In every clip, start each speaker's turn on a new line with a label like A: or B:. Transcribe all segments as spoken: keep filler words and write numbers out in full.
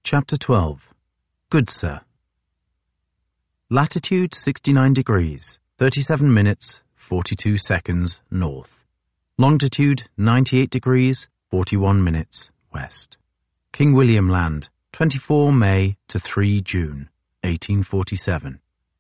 A: Chapter twelve. Goodsir. Latitude sixty-nine degrees, thirty-seven minutes, forty-two seconds north. Longitude ninety-eight degrees, forty-one minutes west. King William Land, twenty-four May to three June, eighteen forty-seven.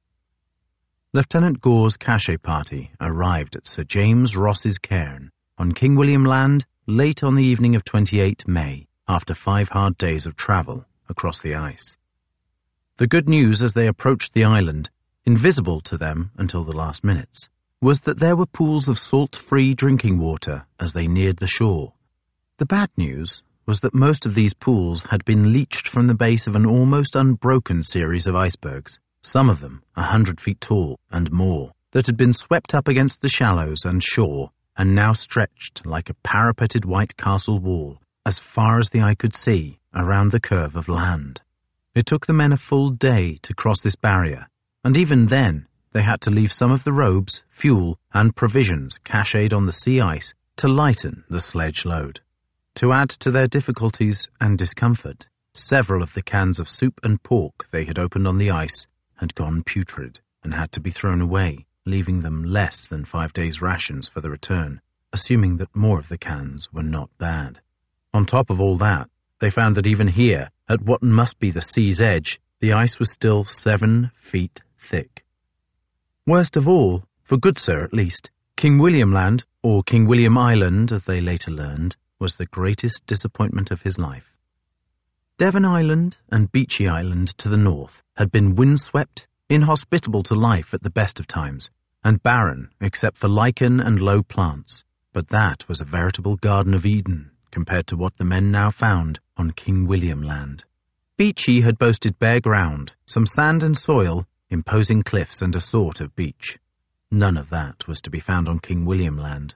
A: Lieutenant Gore's cachet party arrived at Sir James Ross's cairn on King William Land late on the evening of twenty-eighth May, after five hard days of travel across the ice. The good news as they approached the island, invisible to them until the last minutes, was that there were pools of salt-free drinking water as they neared the shore. The bad news was that most of these pools had been leached from the base of an almost unbroken series of icebergs, some of them a hundred feet tall and more, that had been swept up against the shallows and shore and now stretched like a parapeted white castle wall as far as the eye could see around the curve of land. It took the men a full day to cross this barrier, and even then they had to leave some of the robes, fuel, and provisions cached on the sea ice to lighten the sledge load. To add to their difficulties and discomfort, several of the cans of soup and pork they had opened on the ice had gone putrid and had to be thrown away, leaving them less than five days' rations for the return, assuming that more of the cans were not bad. On top of all that, they found that even here, at what must be the sea's edge, the ice was still seven feet thick. Worst of all, for Goodsir at least, King William Land, or King William Island as they later learned, was the greatest disappointment of his life. Devon Island and Beechey Island to the north had been windswept, inhospitable to life at the best of times, and barren except for lichen and low plants, but that was a veritable Garden of Eden compared to what the men now found on King William Land. Beechey had boasted bare ground, some sand and soil, imposing cliffs and a sort of beach. None of that was to be found on King William Land.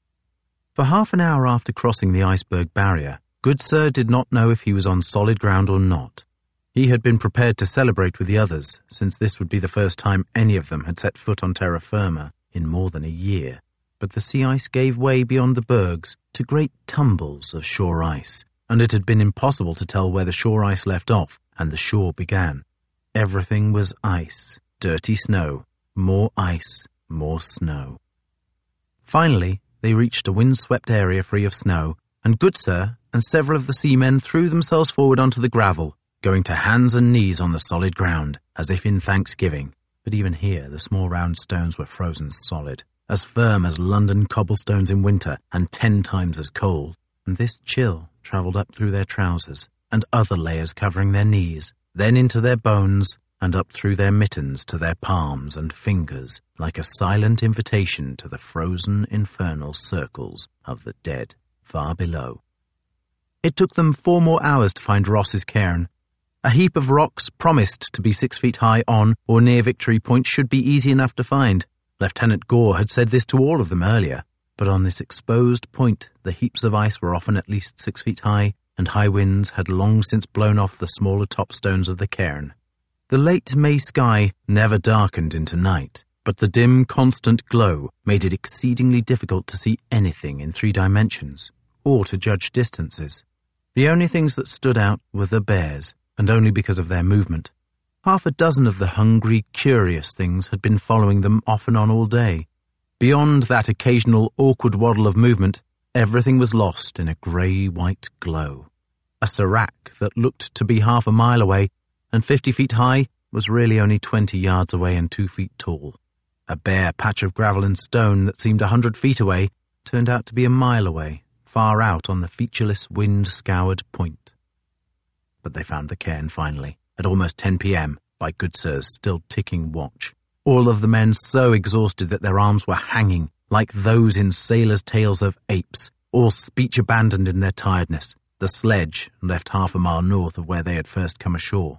A: For half an hour after crossing the iceberg barrier, Goodsir did not know if he was on solid ground or not. He had been prepared to celebrate with the others, since this would be the first time any of them had set foot on terra firma in more than a year. But the sea ice gave way beyond the bergs to great tumbles of shore ice, and it had been impossible to tell where the shore ice left off and the shore began. Everything was ice, dirty snow, more ice, more snow. Finally, they reached a windswept area free of snow, and Goodsir and several of the seamen threw themselves forward onto the gravel, going to hands and knees on the solid ground, as if in thanksgiving. But even here the small round stones were frozen solid, as firm as London cobblestones in winter and ten times as cold, and this chill travelled up through their trousers and other layers covering their knees, then into their bones and up through their mittens to their palms and fingers, like a silent invitation to the frozen infernal circles of the dead far below. It took them four more hours to find Ross's cairn. A heap of rocks promised to be six feet high on or near Victory Point should be easy enough to find. Lieutenant Gore had said this to all of them earlier, but on this exposed point the heaps of ice were often at least six feet high, and high winds had long since blown off the smaller topstones of the cairn. The late May sky never darkened into night, but the dim, constant glow made it exceedingly difficult to see anything in three dimensions, or to judge distances. The only things that stood out were the bears, and only because of their movement. Half a dozen of the hungry, curious things had been following them off and on all day. Beyond that occasional awkward waddle of movement, everything was lost in a grey-white glow. A serac that looked to be half a mile away and fifty feet high was really only twenty yards away and two feet tall. A bare patch of gravel and stone that seemed a hundred feet away turned out to be a mile away, far out on the featureless, wind-scoured point. But they found the cairn finally, at almost ten p.m, by Goodsir's still ticking watch. All of the men so exhausted that their arms were hanging, like those in sailors' tales of apes, all speech abandoned in their tiredness. The sledge left half a mile north of where they had first come ashore.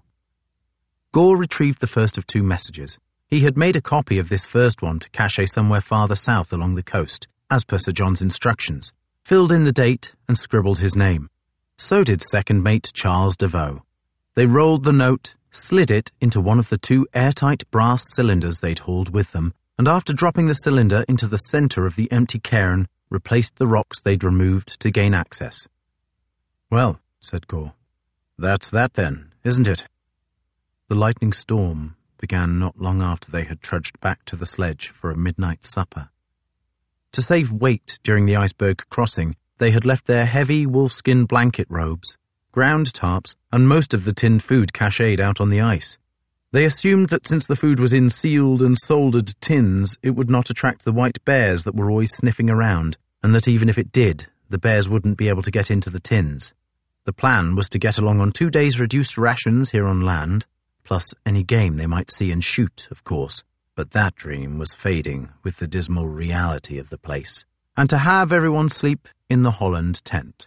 A: Gore retrieved the first of two messages. He had made a copy of this first one to cache somewhere farther south along the coast, as per Sir John's instructions, filled in the date and scribbled his name. So did second mate Charles Devoe. They rolled the note, slid it into one of the two airtight brass cylinders they'd hauled with them, and after dropping the cylinder into the centre of the empty cairn, replaced the rocks they'd removed to gain access. "Well," said Gore, That's that then, isn't it? The lightning storm began not long after they had trudged back to the sledge for a midnight supper. To save weight during the iceberg crossing, they had left their heavy wolfskin blanket robes, ground tarps, and most of the tinned food cached out on the ice. They assumed that since the food was in sealed and soldered tins, it would not attract the white bears that were always sniffing around, and that even if it did, the bears wouldn't be able to get into the tins. The plan was to get along on two days' reduced rations here on land, plus any game they might see and shoot, of course, but that dream was fading with the dismal reality of the place, and to have everyone sleep in the Holland tent.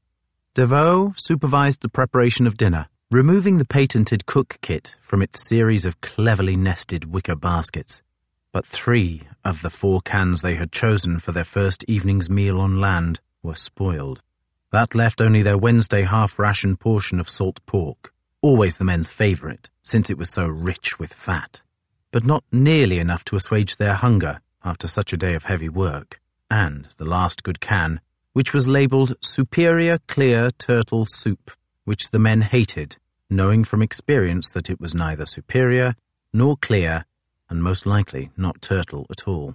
A: Devoe supervised the preparation of dinner, removing the patented cook kit from its series of cleverly nested wicker baskets. But three of the four cans they had chosen for their first evening's meal on land were spoiled. That left only their Wednesday half-ration portion of salt pork, always the men's favourite, since it was so rich with fat, but not nearly enough to assuage their hunger after such a day of heavy work, and the last good can, which was labelled Superior Clear Turtle Soup, which the men hated, knowing from experience that it was neither superior nor clear, and most likely not turtle at all.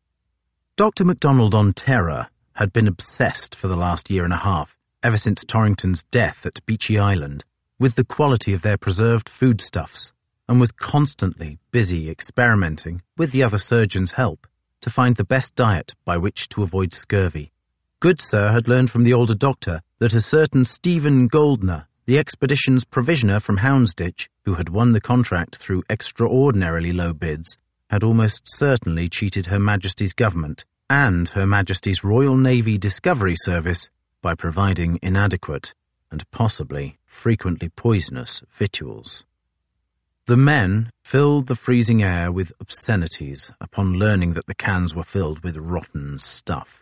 A: Doctor MacDonald on Terror had been obsessed for the last year and a half, ever since Torrington's death at Beechy Island, with the quality of their preserved foodstuffs, and was constantly busy experimenting, with the other surgeons' help, to find the best diet by which to avoid scurvy. Goodsir had learned from the older doctor that a certain Stephen Goldner, the expedition's provisioner from Houndsditch, who had won the contract through extraordinarily low bids, had almost certainly cheated Her Majesty's government and Her Majesty's Royal Navy Discovery Service by providing inadequate and possibly frequently poisonous victuals. The men filled the freezing air with obscenities upon learning that the cans were filled with rotten stuff.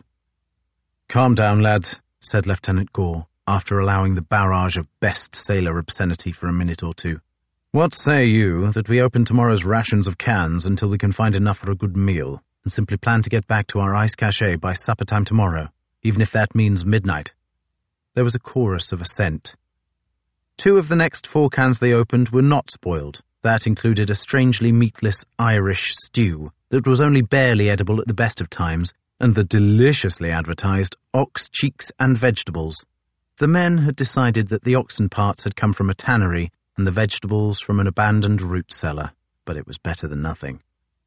A: "Calm down, lads," said Lieutenant Gore, after allowing the barrage of best sailor obscenity for a minute or two. "What say you that we open tomorrow's rations of cans until we can find enough for a good meal, and simply plan to get back to our ice cache by supper time tomorrow, even if that means midnight?" There was a chorus of assent. Two of the next four cans they opened were not spoiled. That included a strangely meatless Irish stew that was only barely edible at the best of times, and the deliciously advertised ox cheeks and vegetables. The men had decided that the oxen parts had come from a tannery and the vegetables from an abandoned root cellar, but it was better than nothing.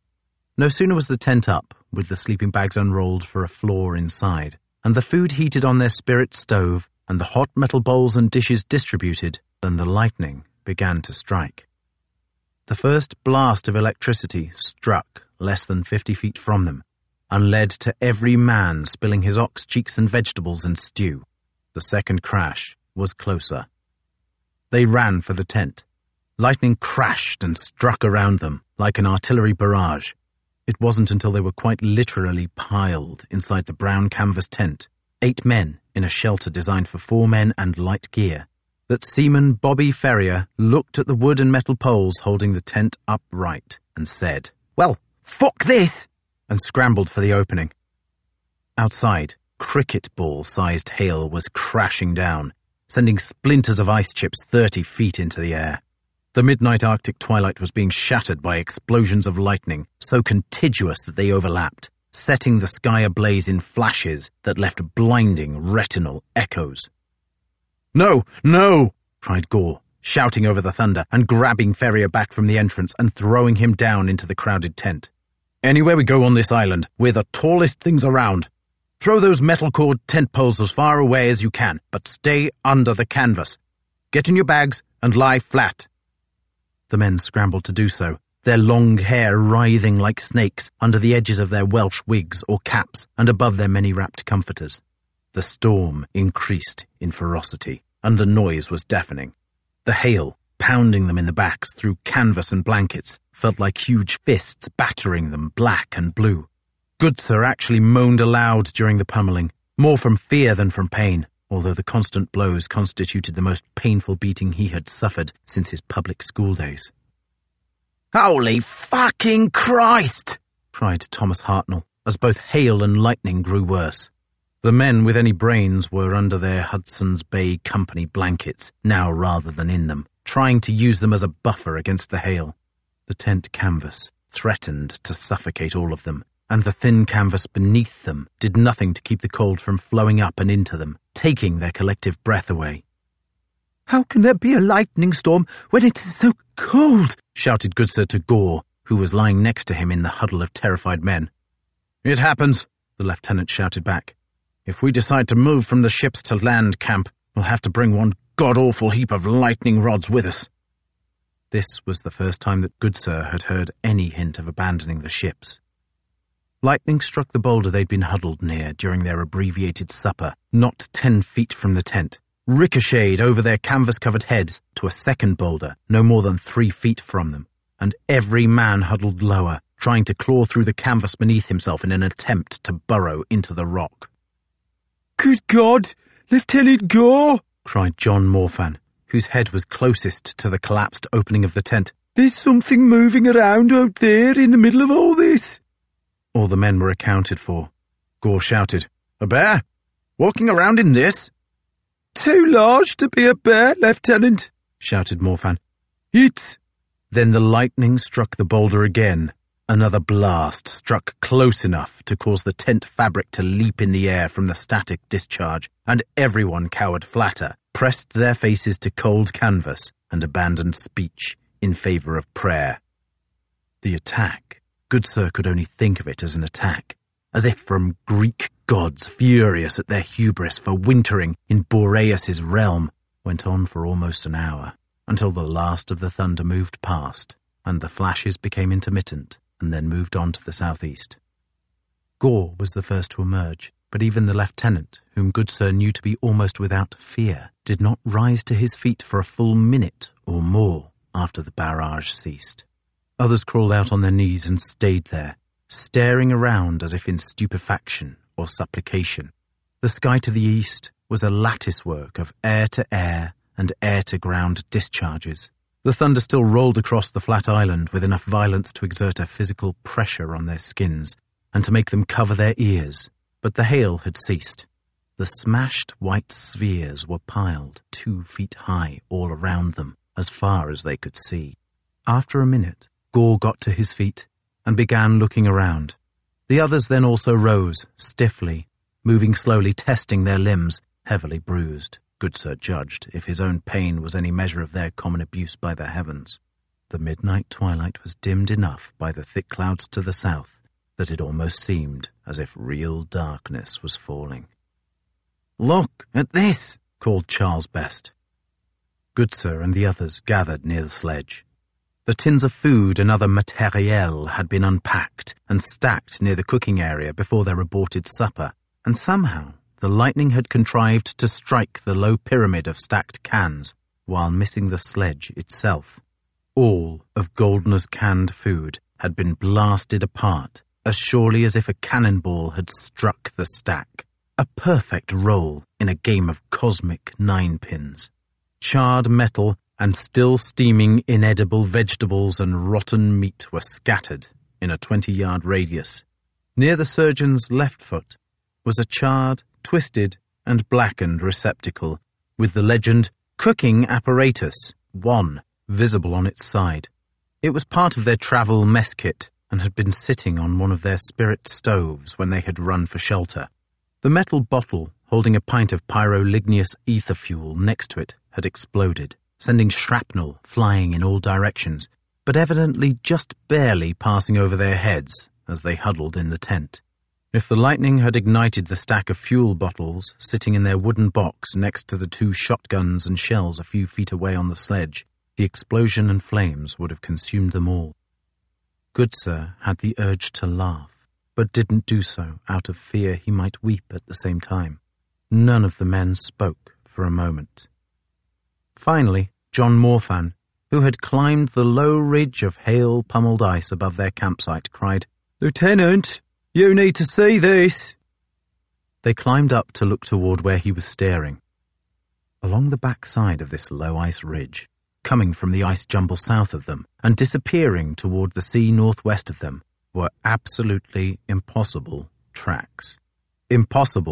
A: No sooner was the tent up, with the sleeping bags unrolled for a floor inside, and the food heated on their spirit stove, and the hot metal bowls and dishes distributed, than the lightning began to strike. The first blast of electricity struck less than fifty feet from them, and led to every man spilling his ox cheeks and vegetables and stew. The second crash was closer. They ran for the tent. Lightning crashed and struck around them like an artillery barrage. It wasn't until they were quite literally piled inside the brown canvas tent, eight men in a shelter designed for four men and light gear, that Seaman Bobby Ferrier looked at the wood and metal poles holding the tent upright and said, "Well, fuck this!" and scrambled for the opening. Outside, cricket ball-sized hail was crashing down, sending splinters of ice chips thirty feet into the air. The midnight Arctic twilight was being shattered by explosions of lightning, so contiguous that they overlapped, setting the sky ablaze in flashes that left blinding retinal echoes. "No, no!" cried Gore, shouting over the thunder and grabbing Ferrier back from the entrance and throwing him down into the crowded tent. "Anywhere we go on this island, we're the tallest things around. Throw those metal cord tent poles as far away as you can, but stay under the canvas. Get in your bags and lie flat." The men scrambled to do so, their long hair writhing like snakes under the edges of their Welsh wigs or caps and above their many-wrapped comforters. The storm increased in ferocity, and the noise was deafening. The hail, pounding them in the backs through canvas and blankets, felt like huge fists battering them black and blue. Goodsir actually moaned aloud during the pummeling, more from fear than from pain, although the constant blows constituted the most painful beating he had suffered since his public school days. "Holy fucking Christ!" cried Thomas Hartnell, as both hail and lightning grew worse. The men with any brains were under their Hudson's Bay Company blankets, now rather than in them, trying to use them as a buffer against the hail. The tent canvas threatened to suffocate all of them, and the thin canvas beneath them did nothing to keep the cold from flowing up and into them, taking their collective breath away.
B: "How can there be a lightning storm when it is so cold?"
A: shouted Goodsir to Gore, who was lying next to him in the huddle of terrified men. "It happens," the lieutenant shouted back. "If we decide to move from the ships to land camp, we'll have to bring one god-awful heap of lightning rods with us." This was the first time that Goodsir had heard any hint of abandoning the ships. Lightning struck the boulder they'd been huddled near during their abbreviated supper, not ten feet from the tent, ricocheted over their canvas-covered heads to a second boulder no more than three feet from them, and every man huddled lower, trying to claw through the canvas beneath himself in an attempt to burrow into the rock.
B: "Good God! Lieutenant Gore!"
A: cried John Morfan, whose head was closest to the collapsed opening of the tent.
B: "There's something moving around out there in the middle of all this."
A: All the men were accounted for. Gore shouted, "A bear? Walking around in this?"
B: "Too large to be a bear, Lieutenant," shouted Morfan. "It's—"
A: Then the lightning struck the boulder again. Another blast struck close enough to cause the tent fabric to leap in the air from the static discharge, and everyone cowered flatter, pressed their faces to cold canvas, and abandoned speech in favor of prayer. The attack. Goodsir could only think of it as an attack, as if from Greek gods furious at their hubris for wintering in Boreas's realm, went on for almost an hour, until the last of the thunder moved past, and the flashes became intermittent, and then moved on to the southeast. Gore was the first to emerge, but even the lieutenant, whom Goodsir knew to be almost without fear, did not rise to his feet for a full minute or more after the barrage ceased. Others crawled out on their knees and stayed there, staring around as if in stupefaction or supplication. The sky to the east was a latticework of air-to-air and air-to-ground discharges. The thunder still rolled across the flat island with enough violence to exert a physical pressure on their skins and to make them cover their ears, but the hail had ceased. The smashed white spheres were piled two feet high all around them, as far as they could see. After a minute, Gore got to his feet and began looking around. The others then also rose, stiffly, moving slowly, testing their limbs, heavily bruised. Goodsir judged if his own pain was any measure of their common abuse by the heavens. The midnight twilight was dimmed enough by the thick clouds to the south that it almost seemed as if real darkness was falling. "Look at this," called Charles Best. Goodsir and the others gathered near the sledge. The tins of food and other matériel had been unpacked and stacked near the cooking area before their aborted supper, and somehow the lightning had contrived to strike the low pyramid of stacked cans while missing the sledge itself. All of Goldner's canned food had been blasted apart as surely as if a cannonball had struck the stack. A perfect roll in a game of cosmic ninepins. Charred metal and still steaming inedible vegetables and rotten meat were scattered in a twenty-yard radius. Near the surgeon's left foot was a charred, twisted, and blackened receptacle with the legend "Cooking Apparatus one" visible on its side. It was part of their travel mess kit and had been sitting on one of their spirit stoves when they had run for shelter. The metal bottle holding a pint of pyroligneous ether fuel next to it had exploded, sending shrapnel flying in all directions, but evidently just barely passing over their heads as they huddled in the tent. If the lightning had ignited the stack of fuel bottles sitting in their wooden box next to the two shotguns and shells a few feet away on the sledge, the explosion and flames would have consumed them all. Goodsir had the urge to laugh, but didn't do so out of fear he might weep at the same time. None of the men spoke for a moment. Finally, John Morfan, who had climbed the low ridge of hail-pummeled ice above their campsite, cried, "Lieutenant, you need to see this." They climbed up to look toward where he was staring. Along the back side of this low ice ridge, coming from the ice jumble south of them and disappearing toward the sea northwest of them, were absolutely impossible tracks. Impossible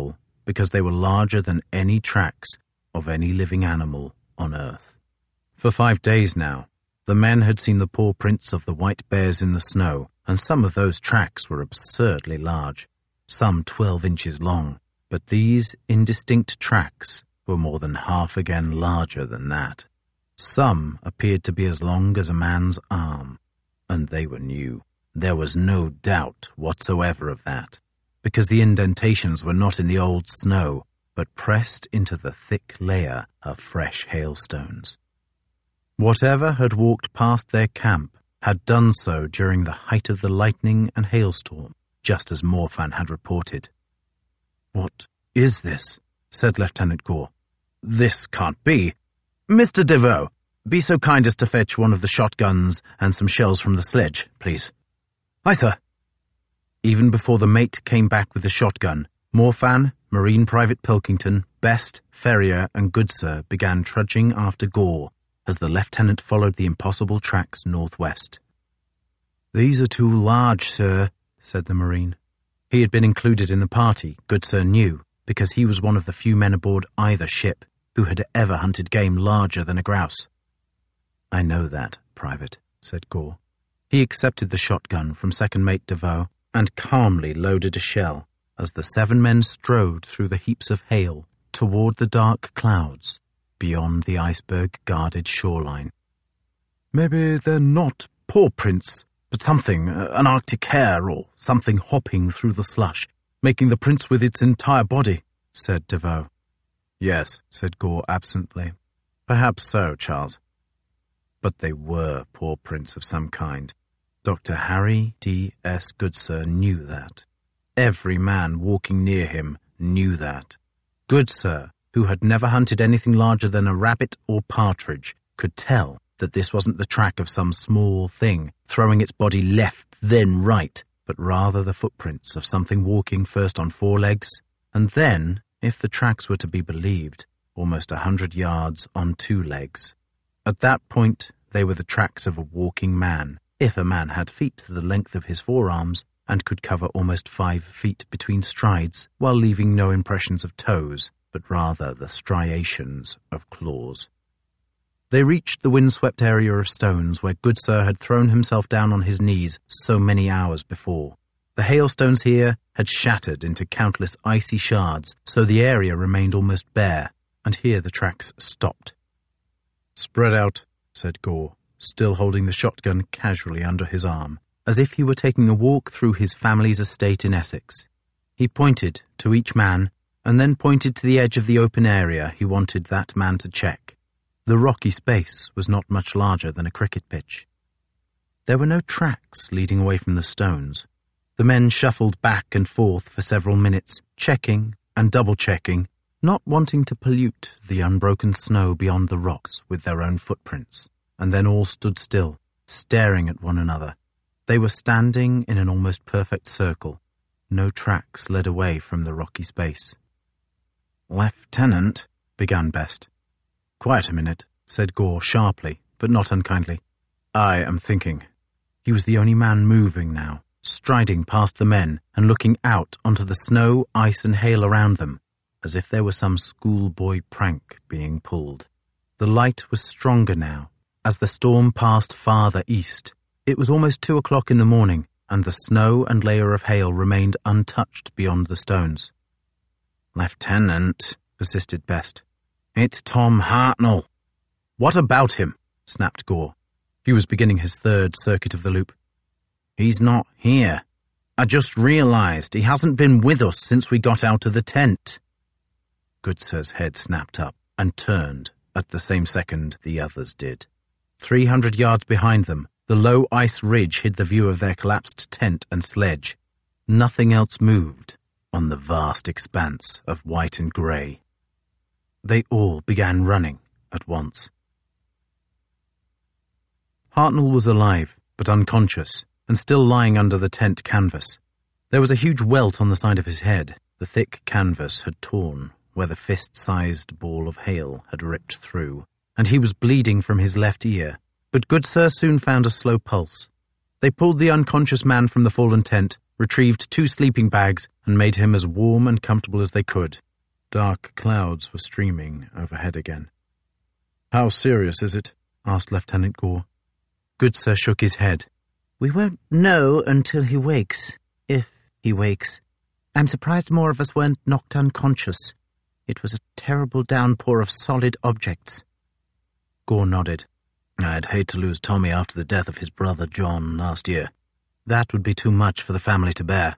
A: because they were larger than any tracks of any living animal on Earth. For five days now, the men had seen the paw prints of the white bears in the snow, and some of those tracks were absurdly large, some twelve inches long, but these indistinct tracks were more than half again larger than that. Some appeared to be as long as a man's arm, and they were new. There was no doubt whatsoever of that, because the indentations were not in the old snow, but pressed into the thick layer of fresh hailstones. Whatever had walked past their camp had done so during the height of the lightning and hailstorm, just as Morfan had reported. "What is this?" said Lieutenant Gore. "This can't be. Mister Devoe, be so kind as to fetch one of the shotguns and some shells from the sledge, please." "Aye, sir." Even before the mate came back with the shotgun, Morfan, Marine Private Pilkington, Best, Ferrier, and Goodsir began trudging after Gore as the lieutenant followed the impossible tracks northwest. "These are too large, sir," said the Marine. He had been included in the party, Goodsir knew, because he was one of the few men aboard either ship who had ever hunted game larger than a grouse. "I know that, Private," said Gore. He accepted the shotgun from Second Mate Devoe and calmly loaded a shell as the seven men strode through the heaps of hail toward the dark clouds beyond the iceberg-guarded shoreline. "Maybe they're not paw prints, but something, uh, an Arctic hare or something hopping through the slush, making the prints with its entire body," said Devoe. "Yes," said Gore absently. "Perhaps so, Charles. But they were paw prints of some kind. Doctor Harry D S Goodsir knew that. Every man walking near him knew that. Goodsir, who had never hunted anything larger than a rabbit or partridge, could tell that this wasn't the track of some small thing throwing its body left then right, but rather the footprints of something walking first on four legs, and then, if the tracks were to be believed, almost a hundred yards on two legs. At that point, they were the tracks of a walking man, if a man had feet the length of his forearms and could cover almost five feet between strides while leaving no impressions of toes, but rather the striations of claws. They reached the windswept area of stones where Goodsir had thrown himself down on his knees so many hours before. The hailstones here had shattered into countless icy shards, so the area remained almost bare, and here the tracks stopped. "Spread out," said Gore, still holding the shotgun casually under his arm, as if he were taking a walk through his family's estate in Essex. He pointed to each man, and then pointed to the edge of the open area he wanted that man to check. The rocky space was not much larger than a cricket pitch. There were no tracks leading away from the stones. The men shuffled back and forth for several minutes, checking and double-checking, not wanting to pollute the unbroken snow beyond the rocks with their own footprints, and then all stood still, staring at one another. They were standing in an almost perfect circle. No tracks led away from the rocky space. "Lieutenant," began Best. "Quiet a minute," said Gore sharply, but not unkindly. "I am thinking." He was the only man moving now, striding past the men and looking out onto the snow, ice, and hail around them, as if there were some schoolboy prank being pulled. The light was stronger now, as the storm passed farther east. It was almost two o'clock in the morning, and the snow and layer of hail remained untouched beyond the stones. "Lieutenant," persisted Best. "It's Tom Hartnell." "What about him?" snapped Gore. He was beginning his third circuit of the loop. "He's not here. I just realized he hasn't been with us since we got out of the tent." Goodsir's head snapped up and turned at the same second the others did. Three hundred yards behind them, the low ice ridge hid the view of their collapsed tent and sledge. Nothing else moved on the vast expanse of white and grey. They all began running at once. Hartnell was alive, but unconscious, and still lying under the tent canvas. There was a huge welt on the side of his head. The thick canvas had torn where the fist-sized ball of hail had ripped through, and he was bleeding from his left ear. But Goodsir soon found a slow pulse. They pulled the unconscious man from the fallen tent, retrieved two sleeping bags, and made him as warm and comfortable as they could. Dark clouds were streaming overhead again. "How serious is it?" asked Lieutenant Gore. Goodsir shook his head. "We won't know until he wakes, if he wakes. I'm surprised more of us weren't knocked unconscious. It was a terrible downpour of solid objects." Gore nodded. "I'd hate to lose Tommy after the death of his brother John last year. That would be too much for the family to bear."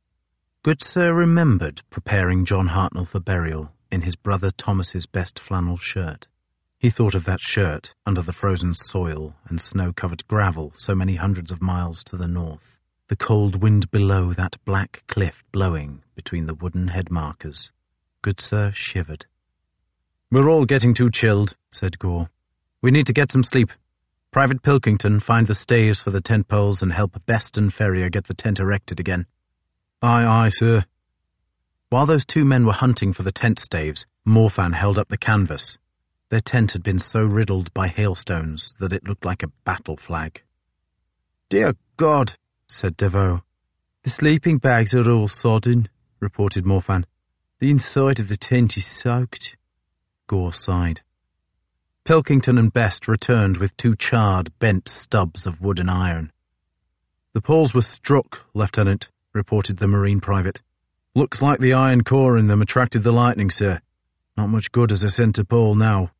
A: Goodsir remembered preparing John Hartnell for burial in his brother Thomas's best flannel shirt. He thought of that shirt under the frozen soil and snow-covered gravel so many hundreds of miles to the north, the cold wind below that black cliff blowing between the wooden head markers. Goodsir shivered. "We're all getting too chilled," said Gore. "We need to get some sleep. Private Pilkington, find the staves for the tent poles and help Best and Ferrier get the tent erected again." "Aye, aye, sir." While those two men were hunting for the tent staves, Morfan held up the canvas. Their tent had been so riddled by hailstones that it looked like a battle flag.
B: "Dear God," said Devoe. "The sleeping bags are all sodden," reported Morfan. "The inside of the tent is soaked."
A: Gore sighed. Pilkington and Best returned with two charred, bent stubs of wood and iron. "The poles were struck, Lieutenant," reported the Marine private. "Looks like the iron core in them attracted the lightning, sir. Not much good as a centre pole now."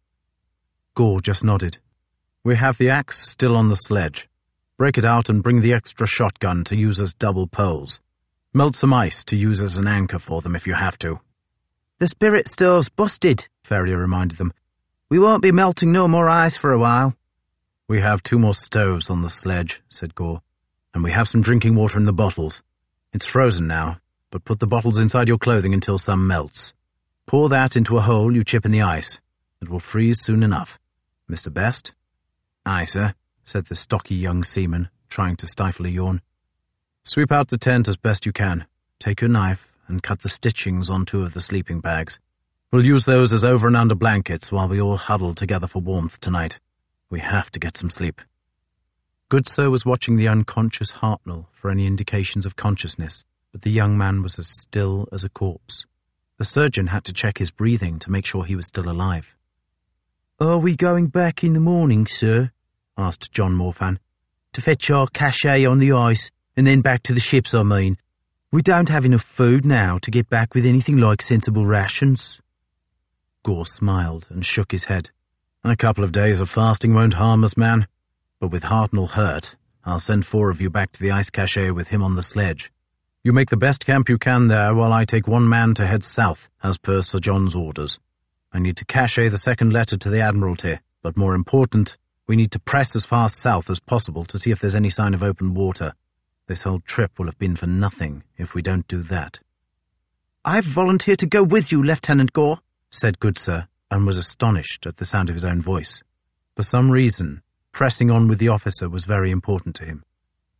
A: Gore just nodded. "We have the axe still on the sledge. Break it out and bring the extra shotgun to use as double poles. Melt some ice to use as an anchor for them if you have to."
C: "The spirit stove's busted," Ferrier reminded them. "We won't be melting no more ice for a while."
A: "We have two more stoves on the sledge," said Gore, "and we have some drinking water in the bottles. It's frozen now, but put the bottles inside your clothing until some melts. Pour that into a hole you chip in the ice. It will freeze soon enough. Mister Best?" "Aye, sir," said the stocky young seaman, trying to stifle a yawn. "Sweep out the tent as best you can. Take your knife and cut the stitchings on two of the sleeping bags. We'll use those as over and under blankets while we all huddle together for warmth tonight. We have to get some sleep." Goodsir was watching the unconscious Hartnell for any indications of consciousness, but the young man was as still as a corpse. The surgeon had to check his breathing to make sure he was still alive.
C: "Are we going back in the morning, sir?" asked John Morfan. "To fetch our cachet on the ice, and then back to the ships, I mean. We don't have enough food now to get back with anything like sensible rations."
A: Gore smiled and shook his head. "A couple of days of fasting won't harm us, man. But with Hartnell hurt, I'll send four of you back to the ice cache with him on the sledge. You make the best camp you can there while I take one man to head south, as per Sir John's orders. I need to cache the second letter to the Admiralty, but more important, we need to press as far south as possible to see if there's any sign of open water. This whole trip will have been for nothing if we don't do that."
C: "I've volunteered to go with you, Lieutenant Gore,"
A: said Goodsir, and was astonished at the sound of his own voice. For some reason, pressing on with the officer was very important to him.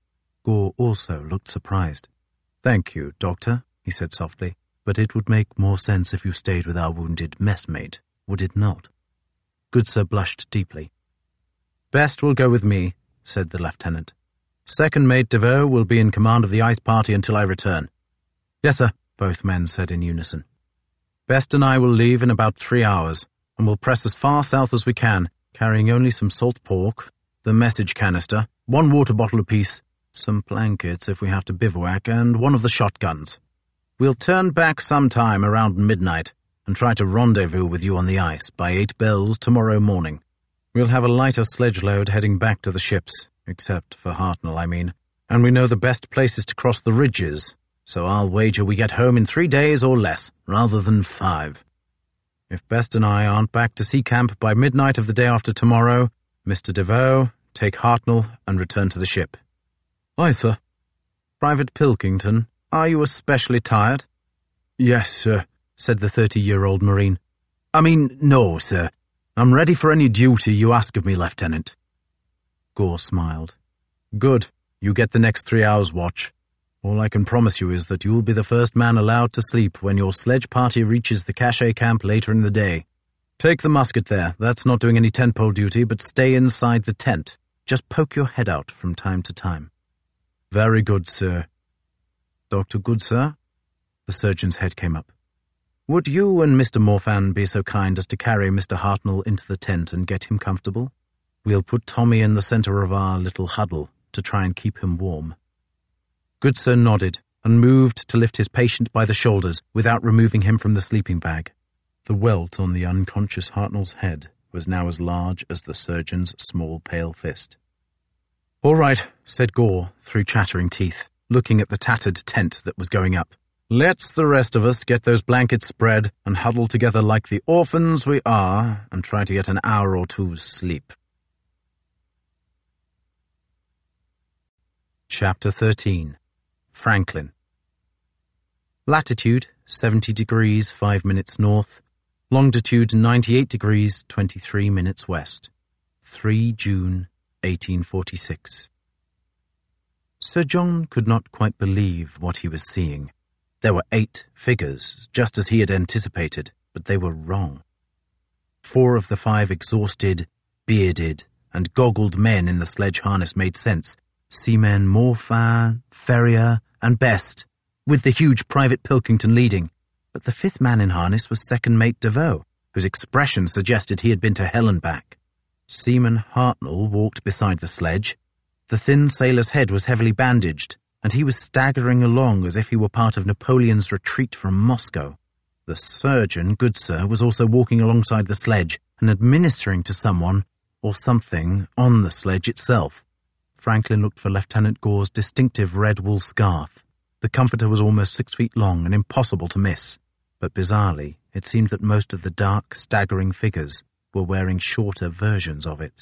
A: Gore also looked surprised. "Thank you, Doctor," he said softly, "but it would make more sense if you stayed with our wounded messmate, would it not?" Goodsir blushed deeply. "Best will go with me," said the lieutenant. "Second mate Devoe will be in command of the ice party until I return." "Yes, sir," both men said in unison. "Best and I will leave in about three hours, and will press as far south as we can, carrying only some salt pork, the message canister, one water bottle apiece, some blankets if we have to bivouac, and one of the shotguns. We'll turn back sometime around midnight and try to rendezvous with you on the ice by eight bells tomorrow morning. We'll have a lighter sledge load heading back to the ships, except for Hartnell, I mean, and we know the best places to cross the ridges, so I'll wager we get home in three days or less, rather than five. If Best and I aren't back to sea camp by midnight of the day after tomorrow, Mister Devoe, take Hartnell and return to the ship." "Aye, sir." "Private Pilkington, are you especially tired?"
B: "Yes, sir,"
A: said the thirty-year-old Marine. "I mean, no, sir. I'm ready for any duty you ask of me, Lieutenant." Gore smiled. "Good. You get the next three hours' watch. All I can promise you is that you'll be the first man allowed to sleep when your sledge party reaches the cache camp later in the day. Take the musket there. That's not doing any tent pole duty, but stay inside the tent. Just poke your head out from time to time." "Very good, sir." "Doctor Goodsir?" The surgeon's head came up. Would you and Mister Morfan be so kind as to carry Mister Hartnell into the tent and get him comfortable? We'll put Tommy in the centre of our little huddle to try and keep him warm." Goodsir nodded and moved to lift his patient by the shoulders without removing him from the sleeping bag. The welt on the unconscious Hartnell's head was now as large as the surgeon's small pale fist. "All right," said Gore through chattering teeth, looking at the tattered tent that was going up. "Let's the rest of us get those blankets spread and huddle together like the orphans we are and try to get an hour or two's sleep." Chapter thirteen. Franklin. Latitude seventy degrees five minutes north, longitude ninety-eight degrees twenty-three minutes west. the third of June, eighteen forty-six. Sir John could not quite believe what he was seeing. There were eight figures, just as he had anticipated, but they were wrong. Four of the five exhausted, bearded, and goggled men in the sledge harness made sense. Seamen Morfan, Ferrier, and Best, with the huge Private Pilkington leading. But the fifth man in harness was second mate Devoe, whose expression suggested he had been to hell and back. Seaman Hartnell walked beside the sledge. The thin sailor's head was heavily bandaged, and he was staggering along as if he were part of Napoleon's retreat from Moscow. The surgeon, Goodsir, was also walking alongside the sledge and administering to someone or something on the sledge itself. Franklin looked for Lieutenant Gore's distinctive red wool scarf. The comforter was almost six feet long and impossible to miss, but bizarrely, it seemed that most of the dark, staggering figures were wearing shorter versions of it.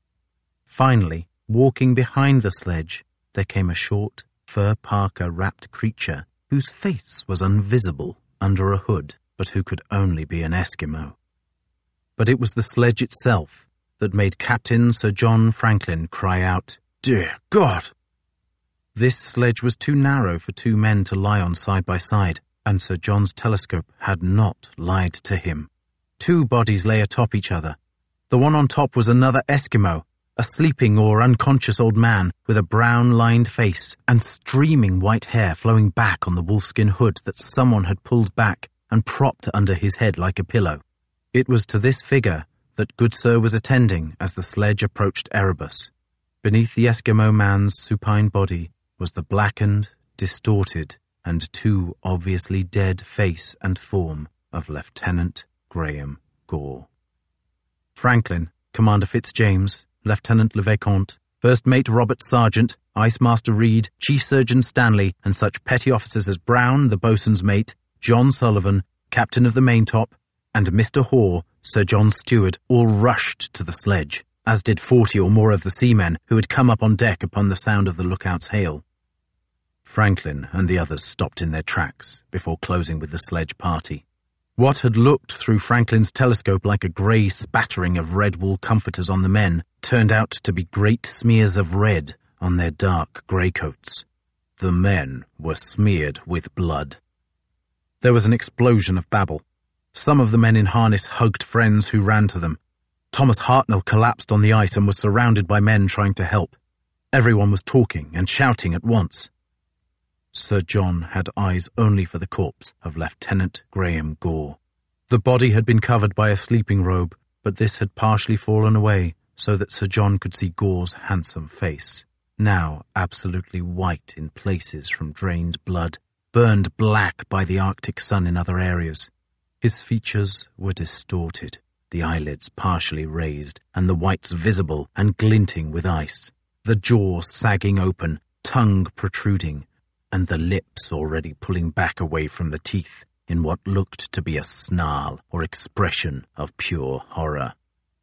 A: Finally, walking behind the sledge, there came a short, fur-parka-wrapped creature whose face was invisible under a hood, but who could only be an Eskimo. But it was the sledge itself that made Captain Sir John Franklin cry out, "Dear God!" This sledge was too narrow for two men to lie on side by side, and Sir John's telescope had not lied to him. Two bodies lay atop each other. The one on top was another Eskimo, a sleeping or unconscious old man with a brown-lined face and streaming white hair flowing back on the wolfskin hood that someone had pulled back and propped under his head like a pillow. It was to this figure that Goodsir was attending as the sledge approached Erebus. Beneath the Eskimo man's supine body was the blackened, distorted, and too obviously dead face and form of Lieutenant Graham Gore. Franklin, Commander Fitzjames, Lieutenant Le Vicomte, First Mate Robert Sargent, Ice Master Reed, Chief Surgeon Stanley, and such petty officers as Brown, the boatswain's mate, John Sullivan, Captain of the Maintop, and Mister Hoare, Sir John's steward, all rushed to the sledge, as did forty or more of the seamen who had come up on deck upon the sound of the lookout's hail. Franklin and the others stopped in their tracks before closing with the sledge party. What had looked through Franklin's telescope like a grey spattering of red wool comforters on the men turned out to be great smears of red on their dark grey coats. The men were smeared with blood. There was an explosion of babble. Some of the men in harness hugged friends who ran to them. Thomas Hartnell collapsed on the ice and was surrounded by men trying to help. Everyone was talking and shouting at once. Sir John had eyes only for the corpse of Lieutenant Graham Gore. The body had been covered by a sleeping robe, but this had partially fallen away so that Sir John could see Gore's handsome face, now absolutely white in places from drained blood, burned black by the Arctic sun in other areas. His features were distorted, the eyelids partially raised, and the whites visible and glinting with ice, the jaw sagging open, tongue protruding, and the lips already pulling back away from the teeth in what looked to be a snarl or expression of pure horror.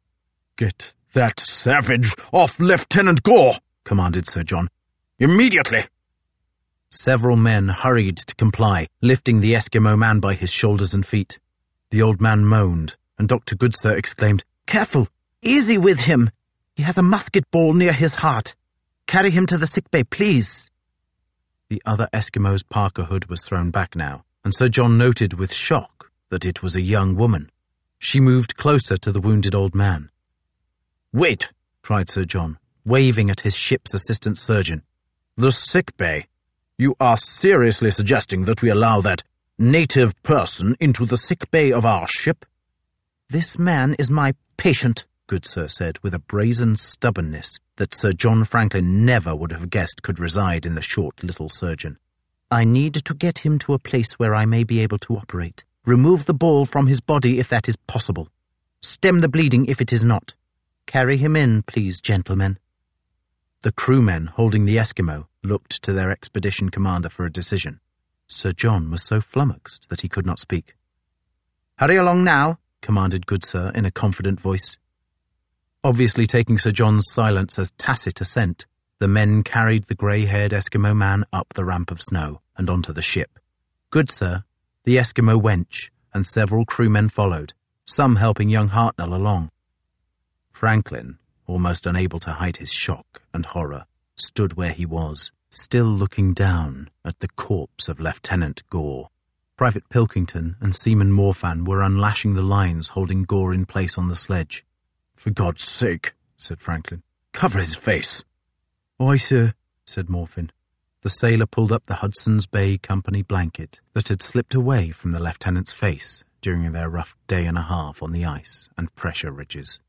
D: "Get that savage off Lieutenant Gore!" commanded Sir John. "Immediately!"
A: Several men hurried to comply, lifting the Eskimo man by his shoulders and feet. The old man moaned, and Doctor Goodsir exclaimed, "Careful! Easy with him! He has a musket ball near his heart. Carry him to the sick bay, please." The other Eskimo's parka hood was thrown back now, and Sir John noted with shock that it was a young woman. She moved closer to the wounded old man. "Wait!" cried Sir John, waving at his ship's assistant surgeon. "The sick bay? You are seriously suggesting that we allow that
D: native person into the sick bay of our ship?"
A: "This man is my patient," good sir said, with a brazen stubbornness that Sir John Franklin never would have guessed could reside in the short little surgeon. "I need to get him to a place where I may be able to operate. Remove the ball from his body if that is possible. Stem the bleeding if it is not. Carry him in, please, gentlemen." The crewmen holding the Eskimo looked to their expedition commander for a decision. Sir John was so flummoxed that he could not speak. "Hurry along now," commanded good sir in a confident voice. Obviously taking Sir John's silence as tacit assent, the men carried the grey-haired Eskimo man up the ramp of snow and onto the ship. Good sir, the Eskimo wench, and several crewmen followed, some helping young Hartnell along. Franklin, almost unable to hide his shock and horror, stood where he was, still looking down at the corpse of Lieutenant Gore. Private Pilkington and Seaman Morfan were unlashing the lines holding Gore in place on the sledge.
D: "For God's sake," said Franklin, "cover his face."
B: "Aye, sir,"
A: said Morfin. The sailor pulled up the Hudson's Bay Company blanket that had slipped away from the lieutenant's face during their rough day and a half on the ice and pressure ridges.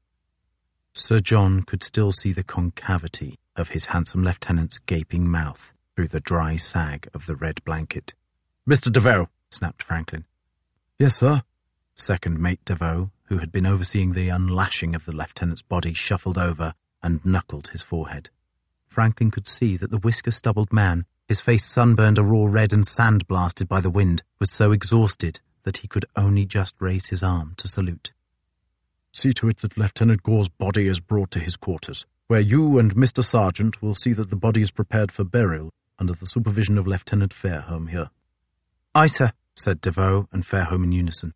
A: Sir John could still see the concavity of his handsome lieutenant's gaping mouth through the dry sag of the red blanket.
D: "Mister Devoe,"
A: snapped Franklin.
B: "Yes, sir."
A: Second Mate Devoe, who had been overseeing the unlashing of the lieutenant's body, shuffled over and knuckled his forehead. Franklin could see that the whisker-stubbled man, his face sunburned a raw red and sand-blasted by the wind, was so exhausted that he could only just raise his arm to salute.
D: "See to it that Lieutenant Gore's body is brought to his quarters, where you and Mister Sergeant will see that the body is prepared for burial under the supervision of Lieutenant Fairholme here."
A: "Aye, sir," said Devoe and Fairholme in unison.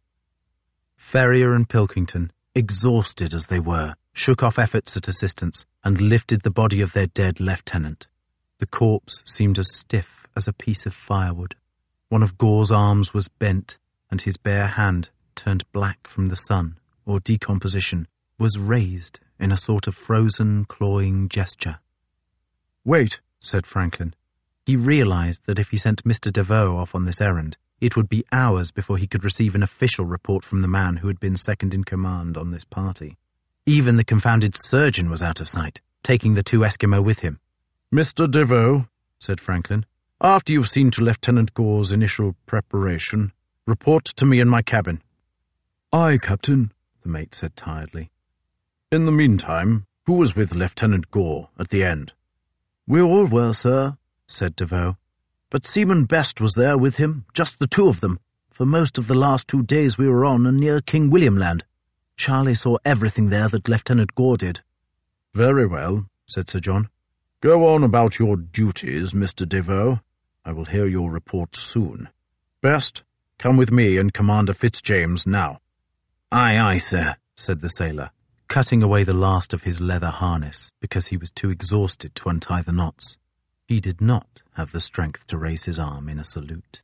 A: Ferrier and Pilkington, exhausted as they were, shook off efforts at assistance and lifted the body of their dead lieutenant. The corpse seemed as stiff as a piece of firewood. One of Gore's arms was bent, and his bare hand, turned black from the sun or decomposition, was raised in a sort of frozen, clawing gesture.
D: "Wait,"
A: said Franklin. He realized that if he sent Mister Devoe off on this errand, it would be hours before he could receive an official report from the man who had been second in command on this party. Even the confounded surgeon was out of sight, taking the two Eskimo with him.
D: "Mister Devoe," said Franklin, "after you've seen to Lieutenant Gore's initial preparation, report to me in my cabin."
B: "Aye, Captain,"
A: the mate said tiredly.
D: "In the meantime, who was with Lieutenant Gore at the end?"
B: "We all were, sir," said Devoe. "But Seaman Best was there with him, just the two of them, for most of the last two days we were on and near King William Land. Charlie saw everything there that Lieutenant Gore did."
D: "Very well," said Sir John. "Go on about your duties, Mister Devoe. I will hear your report soon. Best, come with me and Commander Fitzjames now."
A: "Aye, aye, sir," said the sailor, cutting away the last of his leather harness because he was too exhausted to untie the knots. He did not have the strength to raise his arm in a salute.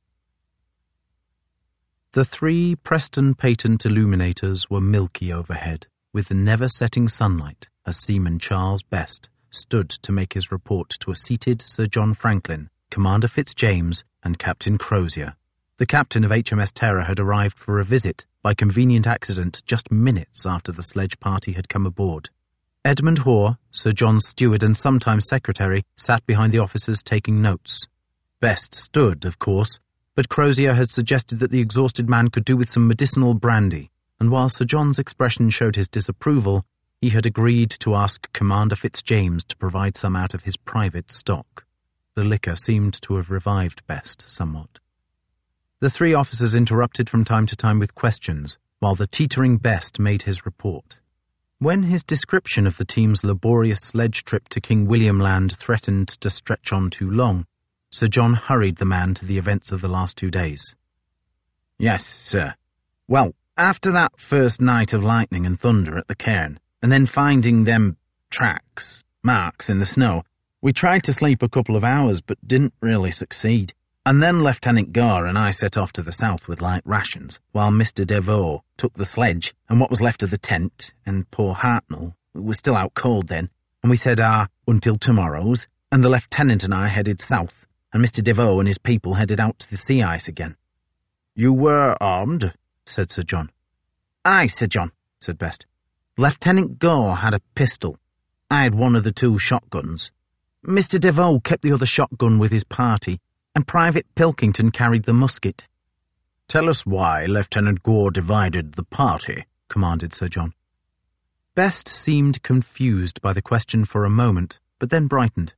A: The three Preston Patent illuminators were milky overhead, with the never-setting sunlight, as Seaman Charles Best stood to make his report to a seated Sir John Franklin, Commander Fitzjames, and Captain Crozier. The captain of H M S Terror had arrived for a visit, by convenient accident, just minutes after the sledge party had come aboard. Edmund Hoare, Sir John's steward and sometime secretary, sat behind the officers taking notes. Best stood, of course, but Crozier had suggested that the exhausted man could do with some medicinal brandy, and while Sir John's expression showed his disapproval, he had agreed to ask Commander Fitzjames to provide some out of his private stock. The liquor seemed to have revived Best somewhat. The three officers interrupted from time to time with questions, while the teetering Best made his report. When his description of the team's laborious sledge trip to King William Land threatened to stretch on too long, Sir John hurried the man to the events of the last two days. "Yes, sir. Well, after that first night of lightning and thunder at the cairn, and then finding them tracks, marks in the snow, we tried to sleep a couple of hours but didn't really succeed. And then Lieutenant Gore and I set off to the south with light rations, while Mister Devoe took the sledge and what was left of the tent, and poor Hartnell, who was still out cold then, and we said our until tomorrow's, and the lieutenant and I headed south, and Mister Devoe and his people headed out to the sea ice again.
B: You were armed, said Sir John.
C: Aye, Sir John, said Best. Lieutenant Gore had a pistol. I had one of the two shotguns. Mister Devoe kept the other shotgun with his party, and Private Pilkington carried the musket.
B: Tell us why Lieutenant Gore divided the party, commanded Sir John.
A: Best seemed confused by the question for a moment, but then brightened.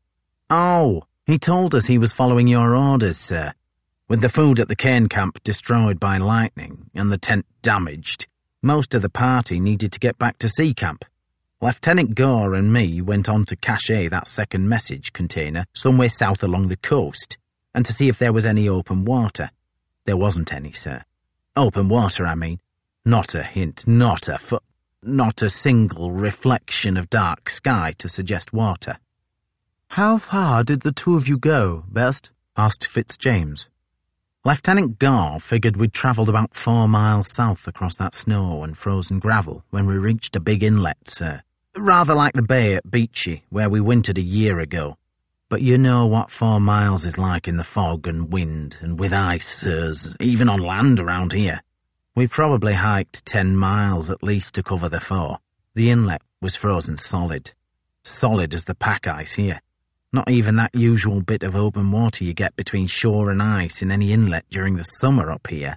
C: Oh, he told us he was following your orders, sir. With the food at the cane camp destroyed by lightning and the tent damaged, most of the party needed to get back to sea camp. Lieutenant Gore and me went on to cache that second message container somewhere south along the coast, and to see if there was any open water. There wasn't any, sir. Open water, I mean. Not a hint, not a foot, not a single reflection of dark sky to suggest water.
A: How far did the two of you go, Best? Asked Fitzjames.
C: Lieutenant Gore figured we'd travelled about four miles south across that snow and frozen gravel when we reached a big inlet, sir. Rather like the bay at Beachy, where we wintered a year ago. But you know what four miles is like in the fog and wind and with ice, sirs, even on land around here. We probably hiked ten miles at least to cover the four. The inlet was frozen solid. Solid as the pack ice here. Not even that usual bit of open water you get between shore and ice in any inlet during the summer up here.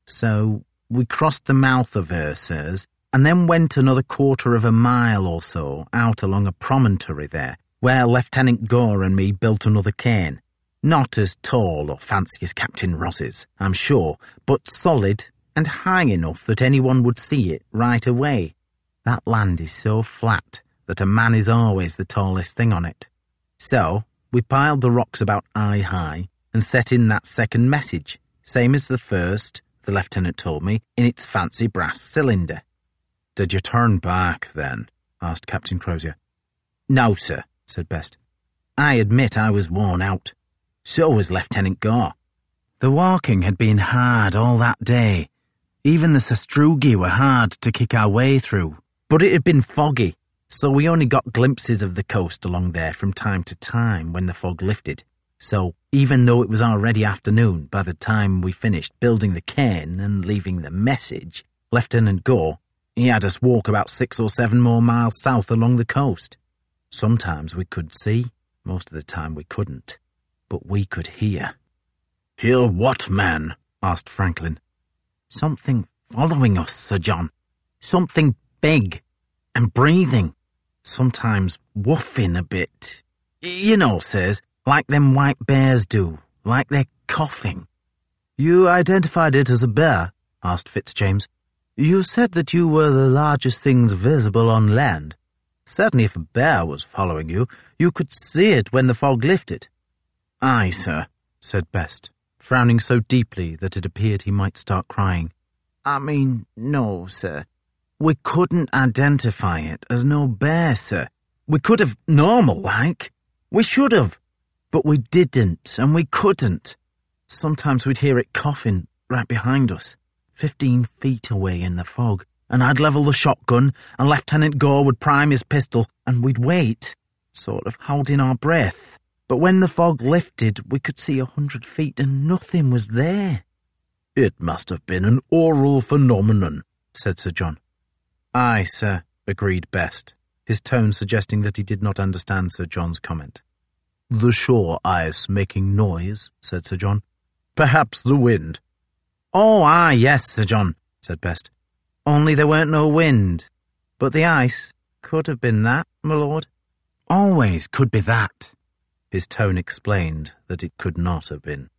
C: So we crossed the mouth of her, sirs, and then went another quarter of a mile or so out along a promontory there, where Lieutenant Gore and me built another cairn. Not as tall or fancy as Captain Ross's, I'm sure, but solid and high enough that anyone would see it right away. That land is so flat that a man is always the tallest thing on it. So, we piled the rocks about eye-high and set in that second message, same as the first, the lieutenant told me, in its fancy brass cylinder.
B: Did you turn back, then? Asked Captain Crozier.
C: No, sir, said Best. I admit I was worn out. So was Lieutenant Gore. The walking had been hard all that day. Even the sastrugi were hard to kick our way through, but it had been foggy. So we only got glimpses of the coast along there from time to time when the fog lifted. So even though it was already afternoon by the time we finished building the cairn and leaving the message, Lieutenant Gore, he had us walk about six or seven more miles south along the coast. Sometimes we could see, most of the time we couldn't, but we could hear.
B: Hear what, man? Asked Franklin.
C: Something following us, Sir John. Something big and breathing. Sometimes woofing a bit. You know, sirs, like them white bears do, like they're coughing.
A: You identified it as a bear? Asked Fitzjames. You said that you were the largest things visible on land. Certainly if a bear was following you, you could see it when the fog lifted.
C: Aye, sir, said Best,
A: frowning so deeply that it appeared he might start crying.
C: I mean, no, sir. We couldn't identify it as no bear, sir. We could have normal-like. We should have. But we didn't, and we couldn't. Sometimes we'd hear it coughing right behind us, fifteen feet away in the fog, and I'd level the shotgun, and Lieutenant Gore would prime his pistol, and we'd wait, sort of holding our breath. But when the fog lifted, we could see a hundred feet, and nothing was there.
B: It must have been an aural phenomenon, said Sir John.
A: Aye, sir, agreed Best, his tone suggesting that he did not understand Sir John's comment.
B: The shore ice making noise, said Sir John. Perhaps the wind.
C: Oh, aye, yes, Sir John, said Best. Only there weren't no wind. But the ice could have been that, my lord. Always could be that.
A: His tone explained that it could not have been.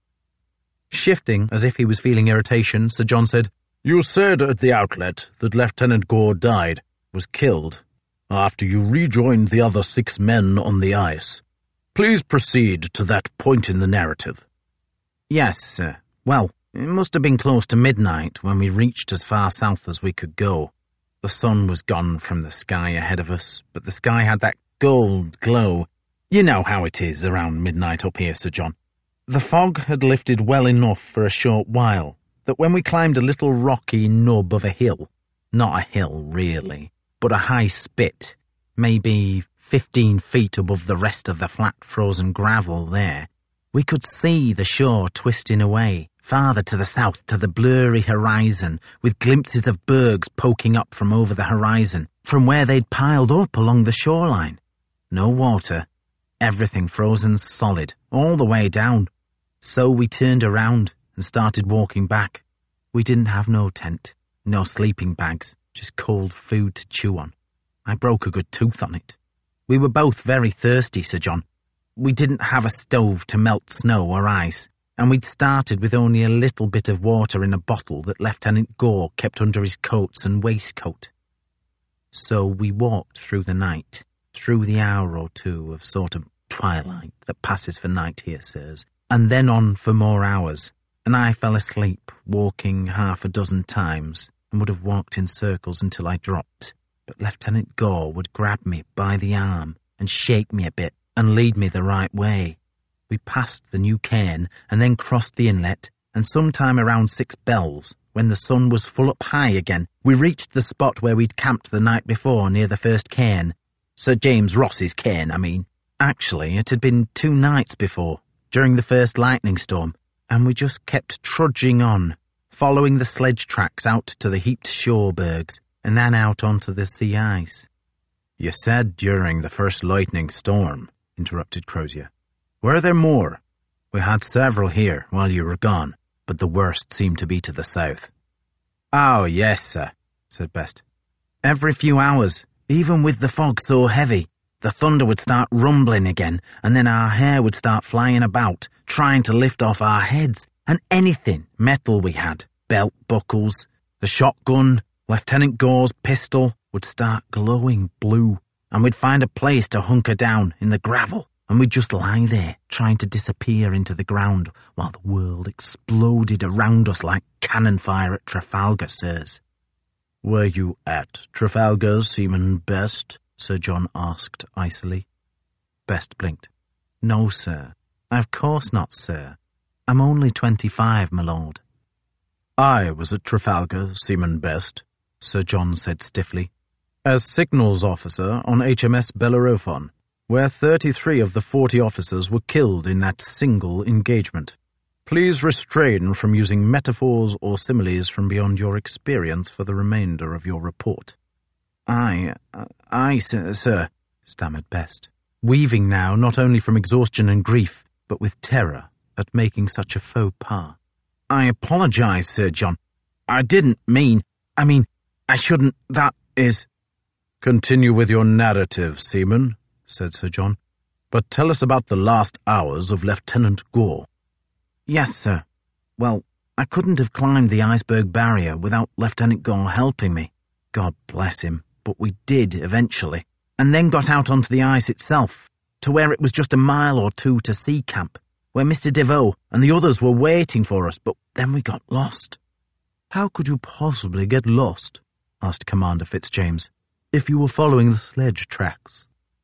A: Shifting as if he was feeling irritation, Sir John said,
B: You said at the outlet that Lieutenant Gore died, was killed, after you rejoined the other six men on the ice. Please proceed to that point in the narrative.
C: Yes, sir. Well, it must have been close to midnight when we reached as far south as we could go. The sun was gone from the sky ahead of us, but the sky had that gold glow. You know how it is around midnight up here, Sir John. The fog had lifted well enough for a short while, that when we climbed a little rocky nub of a hill, not a hill really, but a high spit, maybe fifteen feet above the rest of the flat frozen gravel there, we could see the shore twisting away,
B: farther to the south to the blurry horizon, with glimpses of bergs poking up from over the horizon, from where they'd piled up along the shoreline. No water, everything frozen solid, all the way down. So we turned around and started walking back. We didn't have no tent, no sleeping bags, just cold food to chew on. I broke a good tooth on it. We were both very thirsty, Sir John. We didn't have a stove to melt snow or ice, and we'd started with only a little bit of water in a bottle that Lieutenant Gore kept under his coats and waistcoat. So we walked through the night, through the hour or two of sort of twilight that passes for night here, sirs, and then on for more hours, and I fell asleep, walking half a dozen times, and would have walked in circles until I dropped. But Lieutenant Gore would grab me by the arm and shake me a bit and lead me the right way. We passed the new cairn and then crossed the inlet, and sometime around six bells, when the sun was full up high again, we reached the spot where we'd camped the night before near the first cairn. Sir James Ross's cairn, I mean. Actually, it had been two nights before, during the first lightning storm, and we just kept trudging on, following the sledge tracks out to the heaped shore bergs, and then out onto the sea ice.
D: You said during the first lightning storm, interrupted Crozier. Were there more?
B: We had several here while you were gone, but the worst seemed to be to the south.
C: Oh, yes, sir, said Best.
B: Every few hours, even with the fog so heavy, the thunder would start rumbling again, and then our hair would start flying about, trying to lift off our heads, and anything metal we had, belt buckles, the shotgun, Lieutenant Gore's pistol, would start glowing blue, and we'd find a place to hunker down in the gravel, and we'd just lie there, trying to disappear into the ground while the world exploded around us like cannon fire at Trafalgar, sirs.
D: Were you at Trafalgar, Seaman Best? Sir John asked icily.
B: Best blinked. No, sir. Of course not, sir. I'm only twenty-five, my lord.
D: I was at Trafalgar, Seaman Best, Sir John said stiffly, as signals officer on H M S Bellerophon, where thirty-three of the forty officers were killed in that single engagement. Please restrain from using metaphors or similes from beyond your experience for the remainder of your report.
B: I, uh, I, sir, sir, stammered Best, weaving now not only from exhaustion and grief, but with terror at making such a faux pas. I apologize, Sir John. I didn't mean, I mean, I shouldn't, that is...
D: Continue with your narrative, Seaman, said Sir John, but tell us about the last hours of Lieutenant Gore.
B: Yes, sir. Well, I couldn't have climbed the iceberg barrier without Lieutenant Gore helping me. God bless him, but we did eventually, and then got out onto the ice itself, to where it was just a mile or two to sea camp, where Mister Devoe and the others were waiting for us, but then we got lost.
C: How could you possibly get lost? Asked Commander Fitzjames, if you were following the sledge tracks.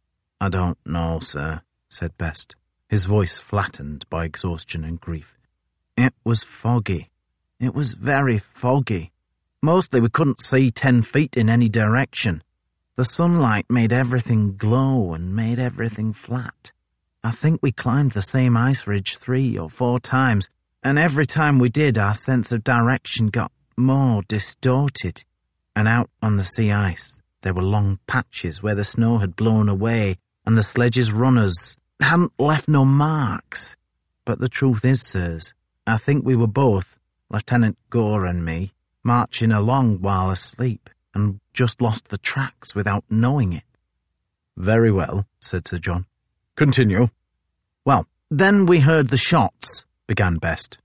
B: I don't know, sir, said Best, his voice flattened by exhaustion and grief. It was foggy. It was very foggy. Mostly we couldn't see ten feet in any direction. The sunlight made everything glow and made everything flat. I think we climbed the same ice ridge three or four times, and every time we did, our sense of direction got more distorted. And out on the sea ice, there were long patches where the snow had blown away, and the sledge's runners hadn't left no marks. But the truth is, sirs, I think we were both, Lieutenant Gore and me, marching along while asleep, and just lost the tracks without knowing it.
D: Very well, said Sir John. Continue.
B: Well, then we heard the shots, began Best.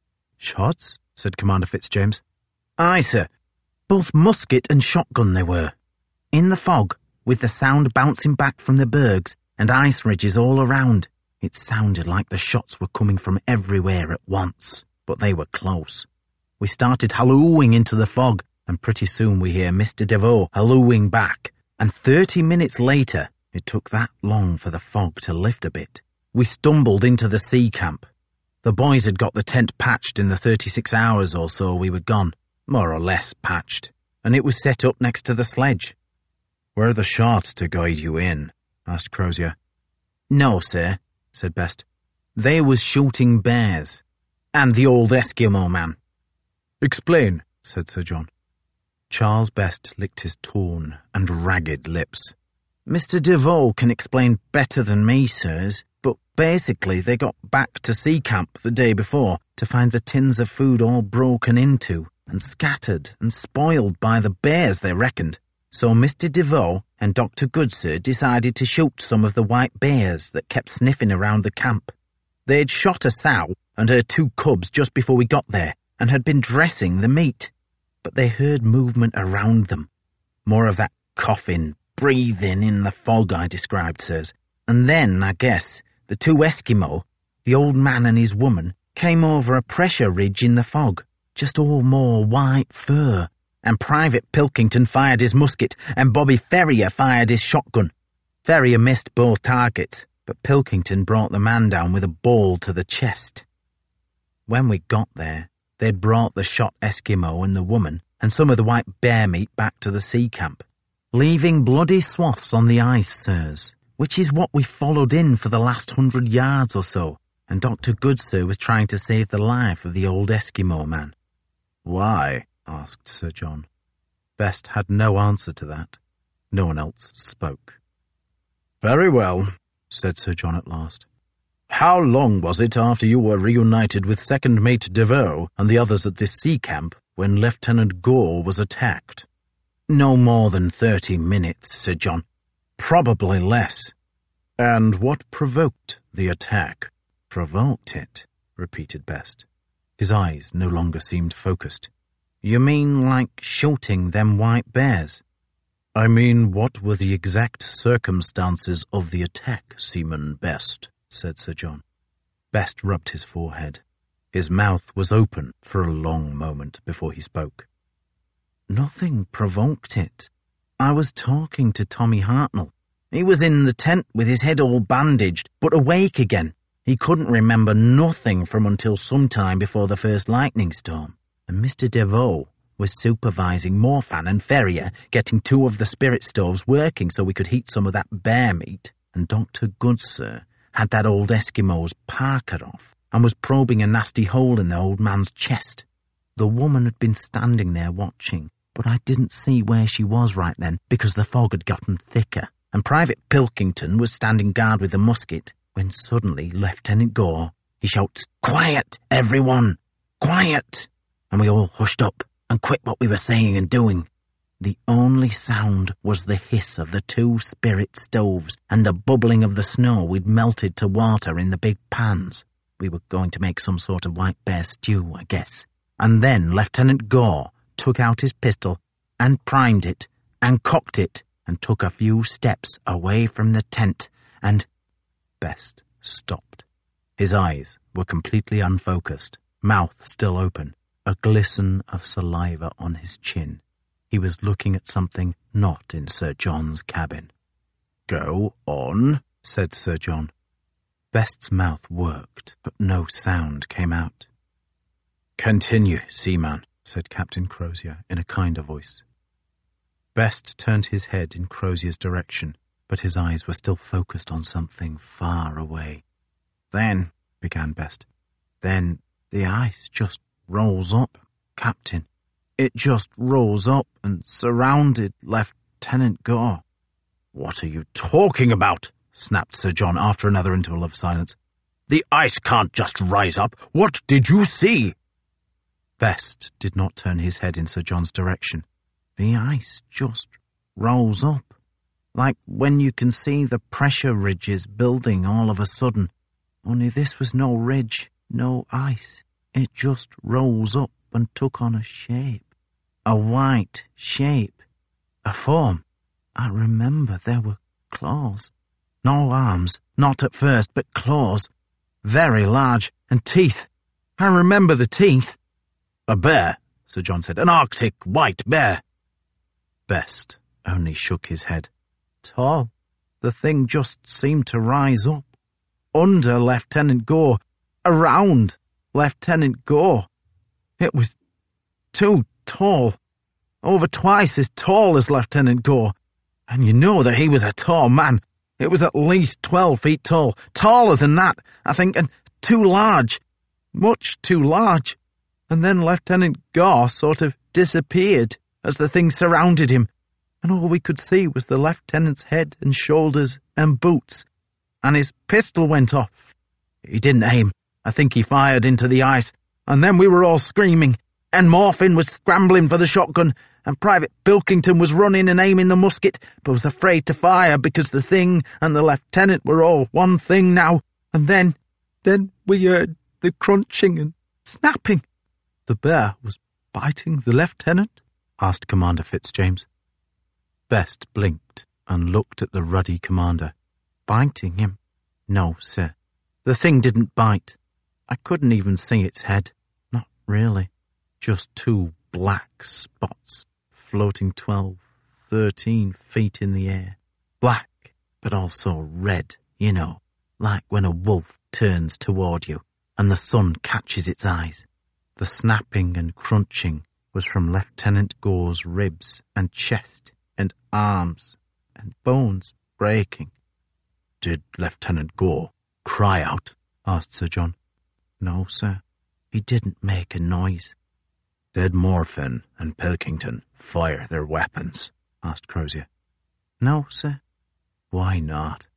C: Shots? Said Commander Fitzjames.
B: Aye, sir. Both musket and shotgun they were. In the fog, with the sound bouncing back from the bergs and ice ridges all around, it sounded like the shots were coming from everywhere at once, but they were close. We started hallooing into the fog, and pretty soon we hear Mister Devoe hallooing back, and thirty minutes later, it took that long for the fog to lift a bit. We stumbled into the sea camp. The boys had got the tent patched in the thirty-six hours or so we were gone, more or less patched, and it was set up next to the sledge.
D: Were the shots to guide you in? Asked Crozier.
B: No, sir, said Best. They was shooting bears. and the old Eskimo man."
D: "Explain," said Sir John.
A: Charles Best licked his torn and ragged lips.
B: "Mister Devoe can explain better than me, sirs, but basically they got back to Sea Camp the day before to find the tins of food all broken into and scattered and spoiled by the bears, they reckoned. So Mister Devoe and Doctor Goodsir decided to shoot some of the white bears that kept sniffing around the camp. They'd shot a sow and her two cubs just before we got there and had been dressing the meat. But they heard movement around them. More of that coughing, breathing in the fog I described, sirs. And then, I guess, the two Eskimo, the old man and his woman, came over a pressure ridge in the fog, just all more white fur. And Private Pilkington fired his musket, and Bobby Ferrier fired his shotgun. Ferrier missed both targets, but Pilkington brought the man down with a ball to the chest. When we got there, they'd brought the shot Eskimo and the woman and some of the white bear meat back to the sea camp, leaving bloody swaths on the ice, sirs, which is what we followed in for the last hundred yards or so, and Doctor Goodsir was trying to save the life of the old Eskimo man."
A: "Why?" asked Sir John. Best had no answer to that. No one else spoke.
D: "Very well," said Sir John at last. "How long was it after you were reunited with Second Mate Devoe and the others at this sea camp when Lieutenant Gore was attacked?"
B: "No more than thirty minutes, Sir John. Probably less."
D: "And what provoked the attack?"
A: "Provoked it," repeated Best. His eyes no longer seemed focused.
B: "You mean like shooting them white bears?"
D: "I mean, what were the exact circumstances of the attack, Seaman Best?" said Sir John.
A: Best rubbed his forehead. His mouth was open for a long moment before he spoke.
B: "Nothing provoked it. I was talking to Tommy Hartnell. He was in the tent with his head all bandaged, but awake again. He couldn't remember nothing from until some time before the first lightning storm. And Mister Devoe was supervising Morfan and Ferrier, getting two of the spirit stoves working so we could heat some of that bear meat. And Doctor Goodsir had that old Eskimo's parka off and was probing a nasty hole in the old man's chest. The woman had been standing there watching, but I didn't see where she was right then because the fog had gotten thicker, and Private Pilkington was standing guard with a musket, when suddenly Lieutenant Gore, he shouts, 'Quiet, everyone! Quiet!' And we all hushed up and quit what we were saying and doing. The only sound was the hiss of the two spirit stoves and the bubbling of the snow we'd melted to water in the big pans. We were going to make some sort of white bear stew, I guess. And then Lieutenant Gore took out his pistol and primed it and cocked it and took a few steps away from the tent and—"
A: Best stopped. His eyes were completely unfocused, mouth still open, a glisten of saliva on his chin. He was looking at something not in Sir John's cabin.
D: "Go on,"
A: said Sir John. Best's mouth worked, but no sound came out.
D: "Continue, Seaman,"
A: said Captain Crozier in a kinder voice. Best turned his head in Crozier's direction, but his eyes were still focused on something far away.
B: "Then," began Best, "then the ice just rose up, Captain. It just rose up and surrounded Lieutenant Gore."
D: "What are you talking about?" snapped Sir John after another interval of silence. "The ice can't just rise up. What did you see?"
A: Best did not turn his head in Sir John's direction.
B: "The ice just rose up, like when you can see the pressure ridges building all of a sudden. Only this was no ridge, no ice. It just rose up and took on a shape. A white shape. A form. I remember there were claws. No arms, not at first, but claws. Very large, and teeth. I remember the teeth."
D: "A bear," Sir John said. "An Arctic white bear."
A: Best only shook his head.
B: "Tall. The thing just seemed to rise up. Under Lieutenant Gore. Around Lieutenant Gore. It was too tall. Over twice as tall as Lieutenant Gore. And you know that he was a tall man. It was at least twelve feet tall. Taller than that, I think, and too large.
C: much too large. And then Lieutenant Gore sort of disappeared as the thing surrounded him, and all we could see was the lieutenant's head and shoulders and boots, and his pistol went off. He didn't aim. I think he fired into the ice, and then we were all screaming, and Morphin was scrambling for the shotgun, and Private Pilkington was running and aiming the musket, but was afraid to fire because the thing and the lieutenant were all one thing now. And then, then we heard the crunching and snapping. The bear was biting the lieutenant? Asked Commander Fitzjames. Best blinked and looked at the ruddy commander. Biting him? No, sir. The thing didn't bite. I couldn't even see its head. Not really. Just two black spots floating twelve, thirteen feet in the air. Black, but also red, you know, like when a wolf turns toward you and the sun catches its eyes. The snapping and crunching was from Lieutenant Gore's ribs and chest and arms and bones breaking.
D: Did Lieutenant Gore cry out? Asked Sir John.
C: No, sir. He didn't make a noise.
D: Did Morphin and Pilkington fire their weapons? Asked Crozier.
C: No, sir.
D: Why not?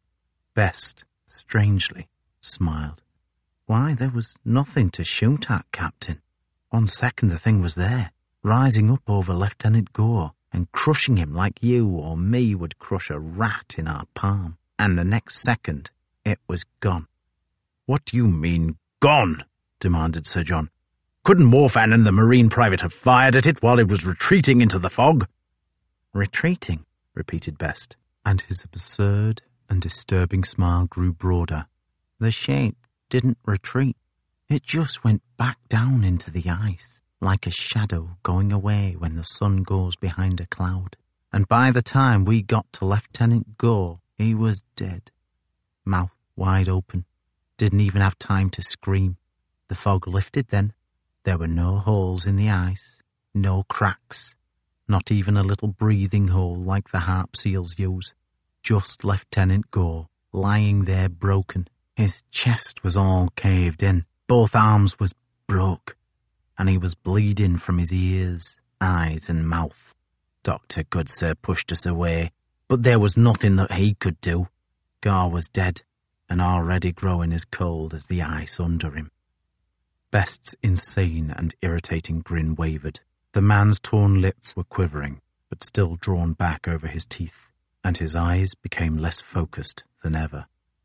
C: Best, strangely, smiled. Why, there was nothing to shoot at, Captain. One second the thing was there, rising up over Lieutenant Gore and crushing him like you or me would crush a rat in our palm. And the next second, it was gone.
D: What do you mean, gone? Demanded Sir John. Couldn't Morphin and the Marine private have fired at it while it was retreating into the fog?
C: Retreating, repeated Best, and his absurd and disturbing smile grew broader. The shape didn't retreat. It just went back down into the ice, like a shadow going away when the sun goes behind a cloud. And by the time we got to Lieutenant Gore, he was dead. Mouth wide open. Didn't even have time to scream. The fog lifted then. There were no holes in the ice, no cracks, not even a little breathing hole like the harp seals use. Just Lieutenant Gore, lying there broken. His chest was all caved in, both arms was broke, and he was bleeding from his ears, eyes and mouth. Doctor Goodsir pushed us away, but there was nothing that he could do. Gore was dead, and already growing as cold as the ice under him. Best's insane and irritating grin wavered. The man's torn lips were quivering, but still drawn back over his teeth, and his eyes became less focused than ever.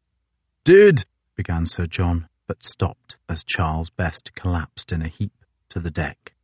D: Did,
C: began Sir John, but stopped as Charles Best collapsed in a heap to the deck.